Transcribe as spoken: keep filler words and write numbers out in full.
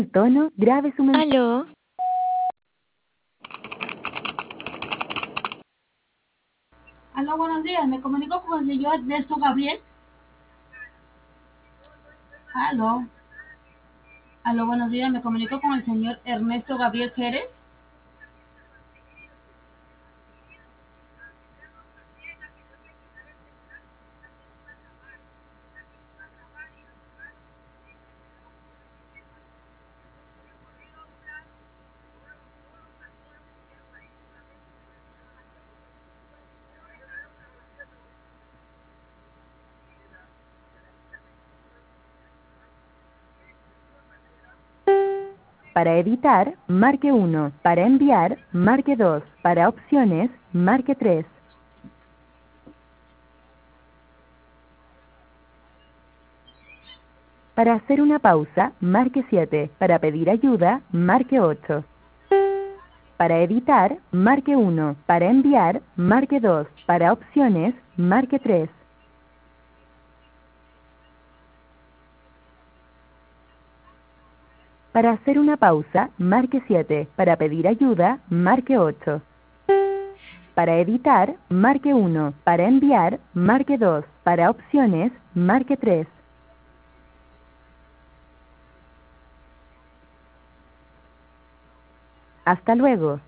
tono, grabe su mensaje. ¿Aló? Aló, buenos días. Me comunico con el señor Ernesto Gabriel. Aló. Aló, buenos días. Me comunico con el señor Ernesto Gabriel Jerez. Para editar, marque uno. Para enviar, marque dos. Para opciones, marque tres. Para hacer una pausa, marque siete. Para pedir ayuda, marque ocho. Para editar, marque uno. Para enviar, marque dos. Para opciones, marque tres. Para hacer una pausa, marque siete. Para pedir ayuda, marque ocho. Para editar, marque uno. Para enviar, marque dos. Para opciones, marque tres. Hasta luego.